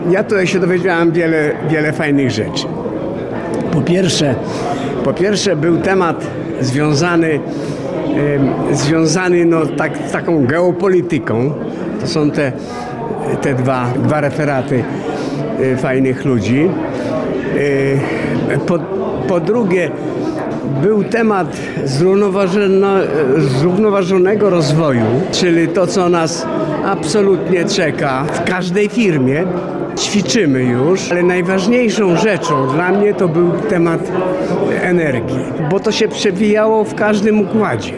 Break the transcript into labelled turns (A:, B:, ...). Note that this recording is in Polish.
A: Ja tutaj się dowiedziałem wiele fajnych rzeczy. Po pierwsze był temat związany z taką geopolityką. To są te dwa referaty fajnych ludzi. Po drugie był temat zrównoważonego rozwoju, czyli to, co nas absolutnie czeka w każdej firmie. Ćwiczymy już, ale najważniejszą rzeczą dla mnie to był temat energii, bo to się przewijało w każdym układzie.